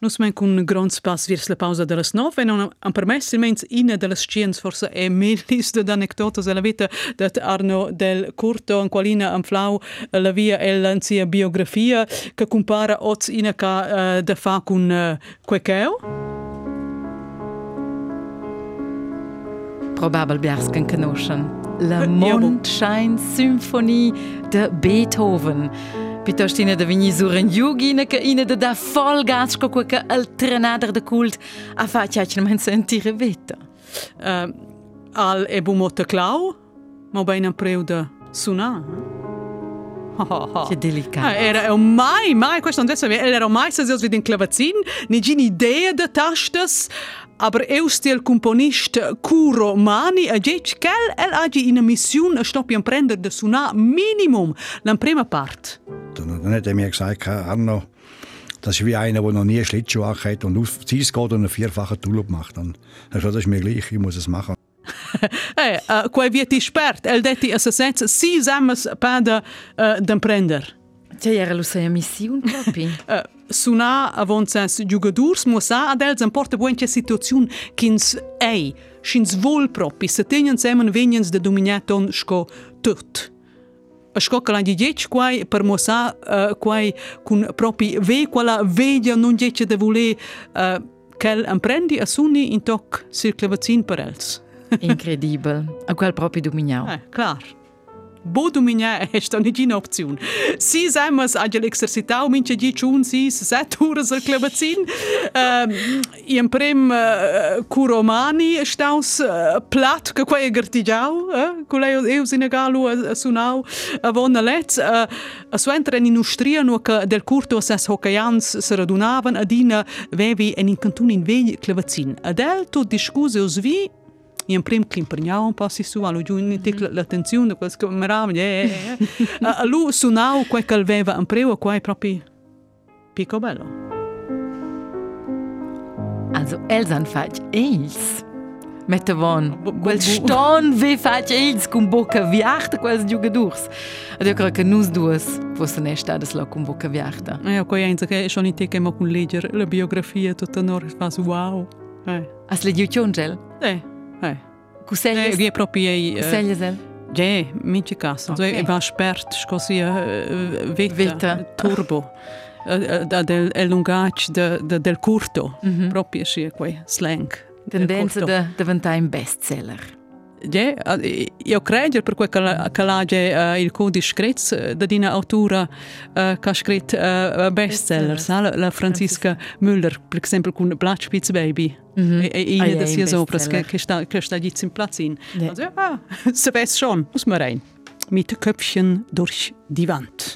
Nus men con grand spas virs la pausa de las 9 e non han permess mens ina de las scienze forse è melis de anecdotas e la vita dat Arno del Curto in qualina am flau la via e l'anzia biografia che compara oz ina ca da fa con quekeu. Probabel biarsken conoscen. La Mondschein-Symphonie de Beethoven. Piuttosto ina da vegni sur en jugina che ina da voll gas co quel alternader de cult a fa ciacchen sentire veta. Al e bumotta clau, ma ben un preu de sunar. Che delicato. Era mai, questo non deve era mai se si vede in clavazin, ni gini idea de tastas, aber eu stil componist Kuro Mani a gech kel el agi in a mission a stoppi an prender de sunar minimum la prima part. Dann hat er mir gesagt, Arno, das ist wie einer, der noch nie Schlittschuh hat und aufziehst geht und einen vierfachen Tulip macht. Dann das ist mir gleich, ich muss es machen. Quai vieti spert, el detti a sens si zamas pada d'emprender. C'è era lo sei mission proprio. Sunar avonsas jugadors musa adels en porta buenche situaziun kins schins vol propi se tenen semen veniens de dominaton sco tut. A sco che la diec quai per musa quai con propi ve quella vedia non dice de voler quel emprendi a suni in toc circlavazin per els. Incredibile. A quel proprio dominau. Clar. Bo dominar è sta nigina opziun. Si semas a l'exercitau mince di chun si 7 ore al clavazin. In prem curomani staus plat che quai gartigiau, colei eu sinagalu a sunau a vonna letz a suentra in industria no che del curto ses hoccaians se radunavan adina vevi en in cantun in vegli clavazin. Adel tot discuse osvi in prim climperniau un po' si su allo giù l'attenzione da quel che meraviglia a lui sunau quel che aveva un preo qua è proprio picobello. Also elsan fac els mettevon quel ston ve fac els con bocca viarta quels giugadors. Ed io credo che nus duas fosse ne stades la con bocca viarta. Qua è che schon in te che mo con leggere la biografia tutta nor fa wow. As le giuchongel? Cuseglie è proprio Cuseglie mince caso. Okay. Va spert così vita turbo del lungaggio del curto proprio sì quei slang. Tendenza da diventare un bestseller. Io credo per quel che l'ha il codice scritto da dina autora che ha scritto bestseller, la Franziska Müller, per esempio con Black Spitz Baby. E eine das hier so, che sta jetzt im Platz in. Also se weiß schon, muss man rein. Mit Köpfchen durch die Wand.